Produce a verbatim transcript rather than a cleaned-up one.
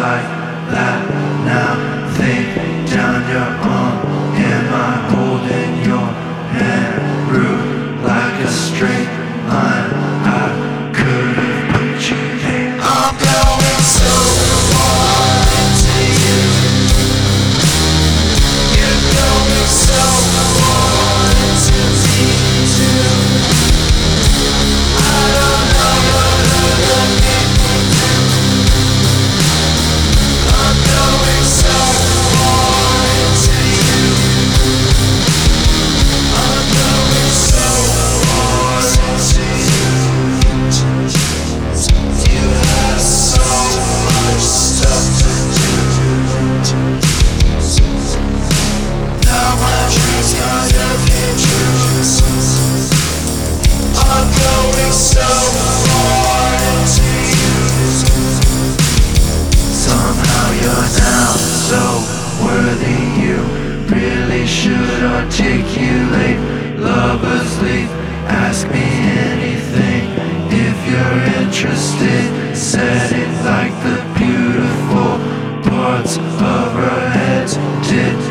like that now. Think down your arm. Am I holding your hand? Root like a straight line. I could have put you there. I'm going so far into you. You're going so far into me too. I don't know what other people do. I'm going so far into you. I'm going so far into you. You have so much stuff to do. Now my dreams kind of came true. I'm going so far into you. Somehow you're now so worthy. You really should articulate. Lovers leave, ask me anything if you're interested. Said it like the beautiful parts of our heads did.